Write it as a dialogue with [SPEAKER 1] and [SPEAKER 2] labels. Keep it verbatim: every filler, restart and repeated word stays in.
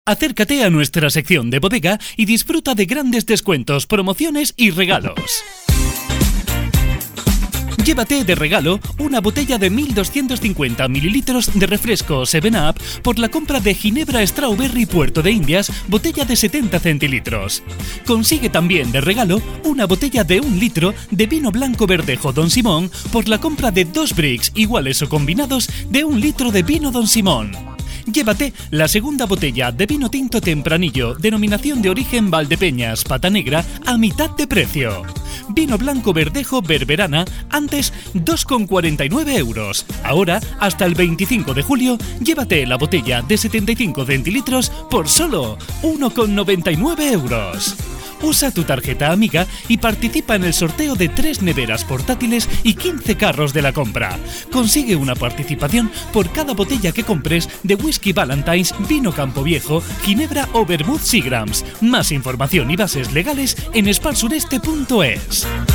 [SPEAKER 1] Acércate a nuestra sección de bodega y disfruta de grandes descuentos, promociones y regalos. Llévate de regalo una botella de mil doscientos cincuenta mililitros de refresco seven up por la compra de Ginebra Strawberry Puerto de Indias, botella de setenta centilitros. Consigue también de regalo una botella de un litro de vino blanco verdejo Don Simón por la compra de dos bricks iguales o combinados de un litro de vino Don Simón. Llévate la segunda botella de vino tinto Tempranillo, denominación de origen Valdepeñas, Pata Negra, a mitad de precio. Vino blanco verdejo Berberana, antes dos con cuarenta y nueve euros. Ahora, hasta el veinticinco de julio, llévate la botella de setenta y cinco centilitros por solo uno con noventa y nueve euros. Usa tu tarjeta amiga y participa en el sorteo de tres neveras portátiles y quince carros de la compra. Consigue una participación por cada botella que compres de Whisky Valentine's, Vino Campo Viejo, Ginebra o Vermouth Seagrams. Más información y bases legales en spar sureste punto es.